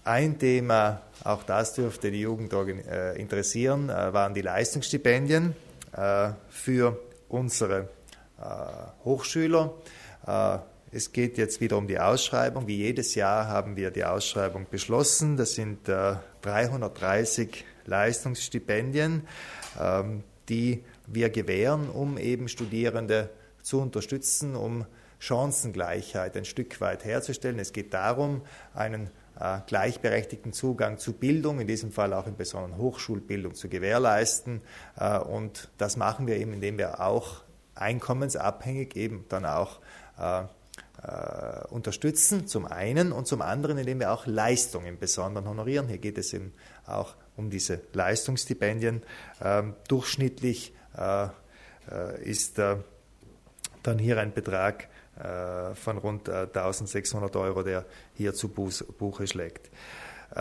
Ein Thema, auch das dürfte die Jugend interessieren, waren die Leistungsstipendien für unsere Hochschüler. Es geht jetzt wieder um die Ausschreibung. Wie jedes Jahr haben wir die Ausschreibung beschlossen. Das sind 330 Leistungsstipendien, die wir gewähren, um eben Studierende zu unterstützen, um Chancengleichheit ein Stück weit herzustellen. Es geht darum, einen gleichberechtigten Zugang zu Bildung, in diesem Fall auch in besonderen Hochschulbildung, zu gewährleisten. Und das machen wir eben, indem wir auch einkommensabhängig eben dann auch unterstützen, zum einen, und zum anderen, indem wir auch Leistungen im Besonderen honorieren. Hier geht es eben auch um diese Leistungsstipendien. Durchschnittlich ist dann hier ein Betrag von rund 1.600 €, der hier zu Buche schlägt.